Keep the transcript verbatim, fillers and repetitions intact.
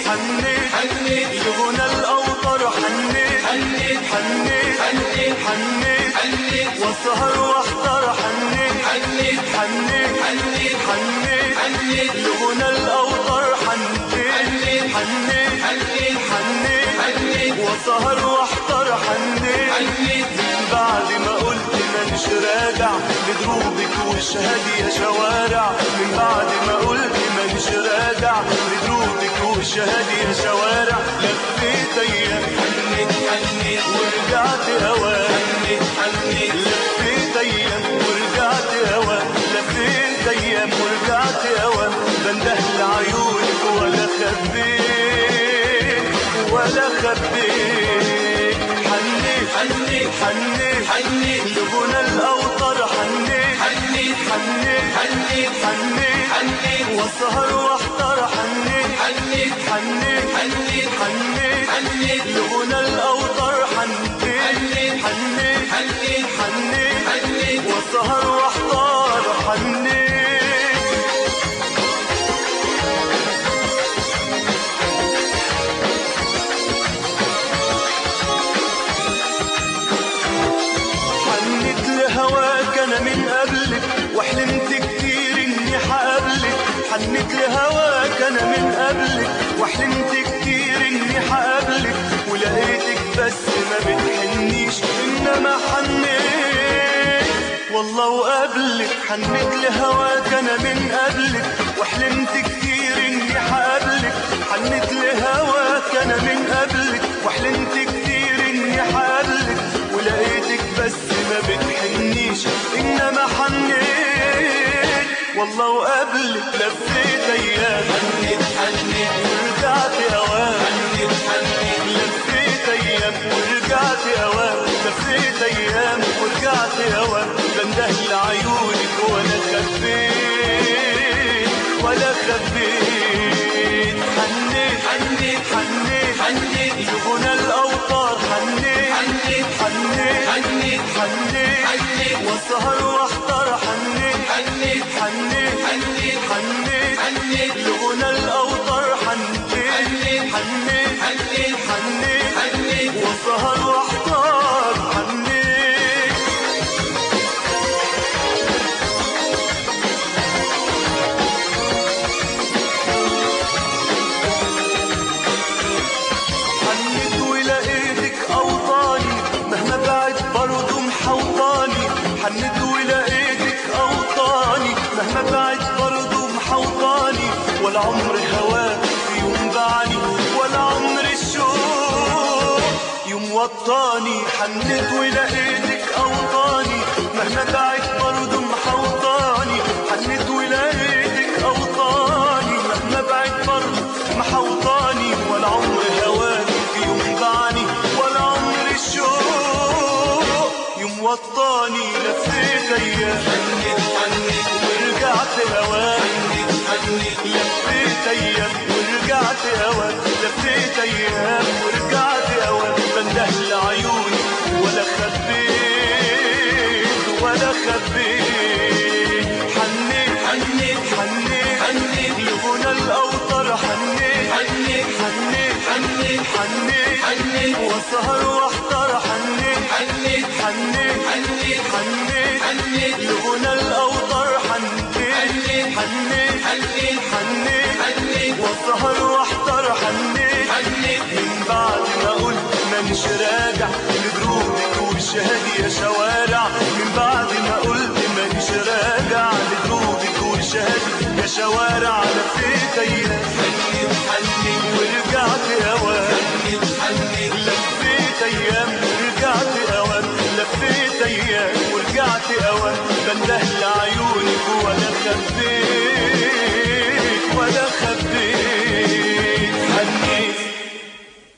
حنيت حنيت لغنى الأوطار حنيت حنيت حنيت حنيت حنيت حنيت واسهر واحضر حنيت حنيت حنيت حنيت حنيت حنيت لغنى الأوطار حنيت حنيت حنيت حنيت حنيت حنيت واسهر واحضر حنيت حنيت من بعد ما قلت مانيش راجع لدروبك والشهاد يا شوارع من بعد ما قلت مانيش راجع لدروبك والشهاد يا شوارع لفيت ايام حنيت حنيت ورجعت هوا حنيت حنيت لفيت ايام ورجعت هوا لفيت ايام ورجعت هوا بنده لعيونك ولا خبيت ولا خبيت حنيت حنيت حنيت حنيت لغنى الأوطار حنيت حنيت حنيت حنيت حنيت حنيت واسهر واحضر حنيت حنيت حنيت حنيت حنيت حنيت لغنى الأوطار حنيت حنيت حنيت حنيت حنيت حنيت واسهر واحضر حنيت من قبلك وحلمت كتير اني حقابلك حنيت لهواك انا من قبلك وحلمت كتير اني حقابلك ولقيتك بس ما بتحنيش انما حنيت والله وقبلك حنيت لهواك انا من قبلك وحلمت كتير اني حقابلك حنيت لهواك انا من قبلك وحلمت كتير اني حقابلك ولقيتك بس ما بتحنيش انما حنيت والله وقبلك لفيت ايام حنيت حنيت ورجعت اوام حنيت حنيت لفيت ايام ورجعت اوام لفيت ايام ورجعت اوام بنده لعيونك ولا خبيت ولا خبيت حنيت حنيت حنيت حنيت لغنى الاوطار حنيت حنيت حنيت حنيت حنيت حنيت واسهر واحضر حنيت حنيت حنيت حنيت حنيت حنيت لغنى الاوطار حنيت حنيت حنيت حنيت حنيت حنيت واسهر واحضر حنيت حنيت ولقيتك أوطاني مهما بعد برضو محوطاني ولا عمر هواك في يوم بعني ولا عمر الشوق يوم وطاني حنيت ولقيتك أوطاني مهما بعد برضو محوطاني حنيت ولقيتك أوطاني مهما بعد برضو محوطاني ولا عمر هواك في يوم بعني ولا عمر الشوق يوم وطاني لفيت ايام حنيت حنيت ورجعت هواك حنيت حنيت لفيت ايام ورجعت هواك لفيت ايام ورجعت هواك بنده لعيوني ولا خبيت ولا خبيت حنيت حنيت حنيت حنيت لغنى الاوطار حنيت حنيت حنيت حنيت حنيت حنيت واسهر واحضر